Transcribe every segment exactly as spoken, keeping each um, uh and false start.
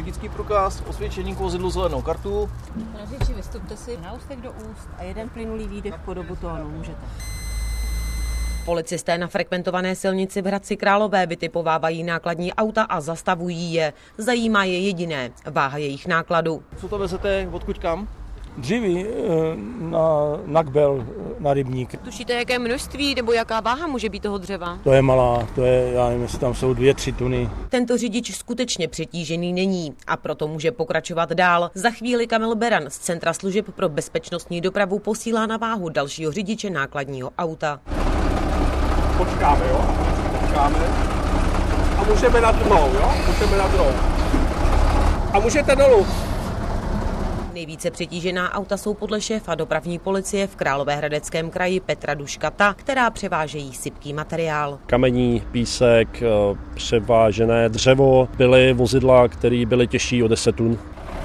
řidičský průkaz, osvědčení k vozidlu, zelenou kartu. Na řidiči vystupte si na ústek do úst a jeden plynulý výdech po dobu tónu můžete. Policisté na frekventované silnici v Hradci Králové vytipovávají nákladní auta a zastavují je. Zajímá je jediné – váha jejich nákladu. Co to vezete, odkud kam? Dříví na nakbel, na rybník. Tušíte, jaké množství nebo jaká váha může být toho dřeva? To je malá, to je, já nevím, jestli tam jsou dvě, tři tuny. Tento řidič skutečně přetížený není a proto může pokračovat dál. Za chvíli Kamil Beran z Centra služeb pro bezpečnostní dopravu posílá na váhu dalšího řidiče nákladního auta. Počkáme, jo? Počkáme. A můžeme na druhou, jo? Můžeme na druhou. A můžete dolů. Nejvíce přetížená auta jsou podle šéfa dopravní policie v Královéhradeckém kraji Petra Duška ta, která převážejí sypký materiál. Kamení, písek, převážené dřevo, byly vozidla, které byly těžší o deset tun.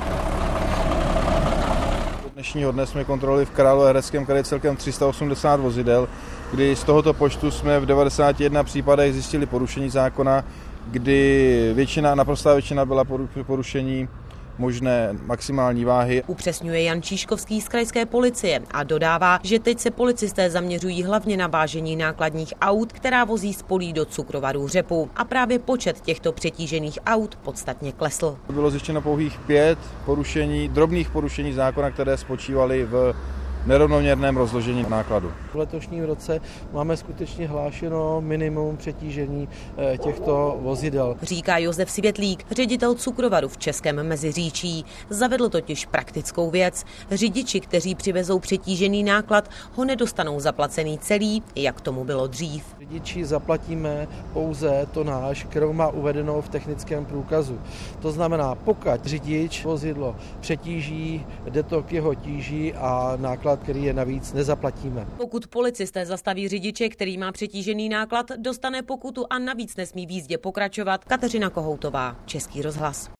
Dnešního dne jsme kontrolovali v Královéhradeckém kraji celkem tři sta osmdesát vozidel, kdy z tohoto počtu jsme v devadesáti jedné případech zjistili porušení zákona, kdy většina, naprostá většina byla porušení možné maximální váhy. Upřesňuje Jan Číškovský z krajské policie a dodává, že teď se policisté zaměřují hlavně na vážení nákladních aut, která vozí z polí do cukrovarů řepu. A právě počet těchto přetížených aut podstatně klesl. Bylo zjištěno pouhých pět porušení, drobných porušení zákona, které spočívaly v nerovnoměrném rozložení nákladu. V letošním roce máme skutečně hlášeno minimum přetížení těchto vozidel. Říká Josef Světlík, ředitel cukrovaru v Českém Meziříčí. Zavedl totiž praktickou věc. Řidiči, kteří přivezou přetížený náklad, ho nedostanou zaplacený celý, jak tomu bylo dřív. Řidiči zaplatíme pouze tonáž, kterou má uvedenou v technickém průkazu. To znamená, pokud řidič vozidlo přetíží, jde to k jeho tíži a náklad, který je navíc, nezaplatíme. Pokud policisté zastaví řidiče, který má přetížený náklad, dostane pokutu a navíc nesmí v jízdě pokračovat. Kateřina Kohoutová, Český rozhlas.